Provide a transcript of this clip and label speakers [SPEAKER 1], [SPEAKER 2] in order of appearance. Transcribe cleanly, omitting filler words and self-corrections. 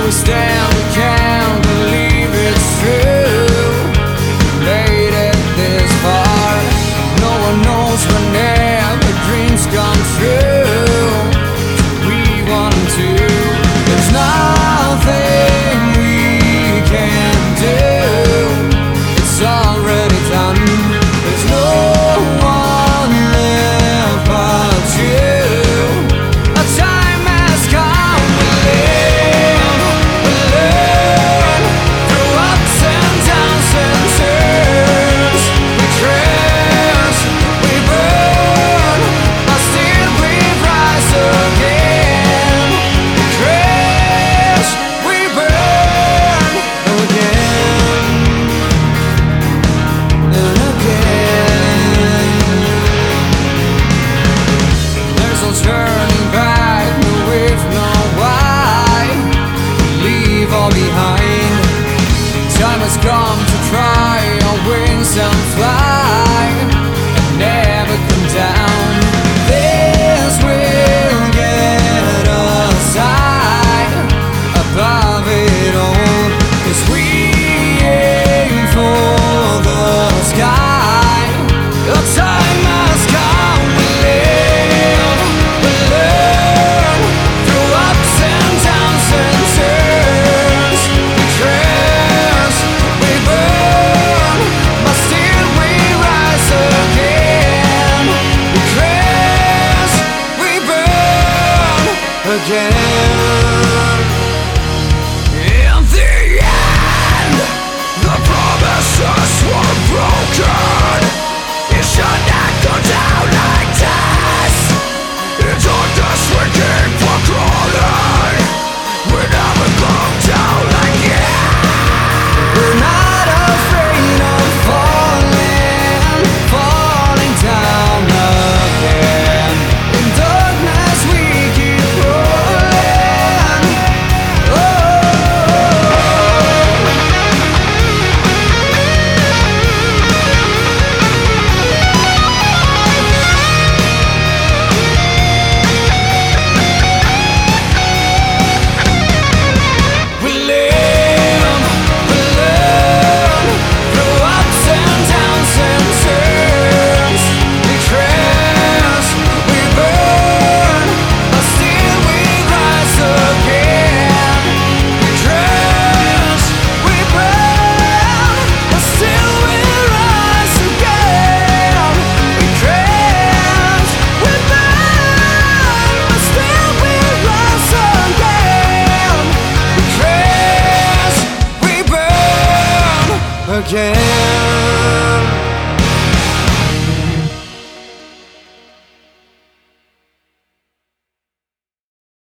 [SPEAKER 1] we stand, we can't believe it's true. Made it this far. No one knows whenever dreams come true. We want to. There's nothing we can do. It's already done. There's no one left but you. A time has come. We live, we learn through ups and downs and turns. We crash, we burn, but still we rise again. We crash, we burn again and again. There's no turning back, no if, no why. Leave all behind. Time has come to try our wings and fly and never come down. This will get us high above it all, 'cause we aim for the sky. The time has come. We live, we learn through ups and downs and turns. We crash, we burn, but still we rise again. We crash, we burn again. In the end, the promises were broken. It should not go down like this. In darkness we keep on crawling. We never go down like it. We're not afraid of falling, falling down again. In darkness we keep rolling. We live, we learn through ups and downs and turns. We crash, we burn, but still we rise again. We crash, we burn, but still we rise again. We crash, we burn, but still we rise again. We crash, we burn again.